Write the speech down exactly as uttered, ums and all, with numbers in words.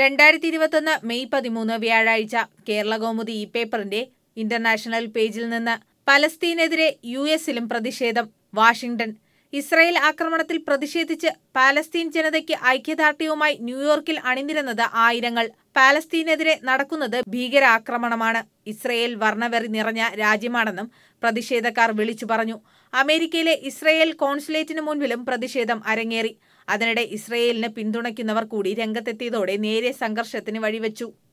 രണ്ടായിരത്തി ഇരുപത്തൊന്ന് മെയ് പതിമൂന്ന് വ്യാഴാഴ്ച കേരളകൗമുദി ഈ പേപ്പറിന്റെ ഇന്റർനാഷണൽ പേജിൽ നിന്ന് പലസ്തീനെതിരെ യു എസിലും പ്രതിഷേധം. വാഷിംഗ്ടൺ. ഇസ്രായേൽ ആക്രമണത്തിൽ പ്രതിഷേധിച്ച് പാലസ്തീൻ ജനതയ്ക്ക് ഐക്യദാർഢ്യവുമായി ന്യൂയോർക്കിൽ അണിനിരന്നത് ആയിരങ്ങൾ. പാലസ്തീനെതിരെ നടക്കുന്നത് ഭീകരാക്രമണമാണ്, ഇസ്രായേൽ വർണ്ണവെറി നിറഞ്ഞ രാജ്യമാണെന്നും പ്രതിഷേധക്കാർ വിളിച്ചു പറഞ്ഞു. അമേരിക്കയിലെ ഇസ്രായേൽ കോൺസുലേറ്റിന് മുൻപിലും പ്രതിഷേധം അരങ്ങേറി. അതിനിടെ ഇസ്രായേലിന് പിന്തുണയ്ക്കുന്നവർ കൂടി രംഗത്തെത്തിയതോടെ നേരിയ സംഘർഷത്തിന് വഴിവെച്ചു.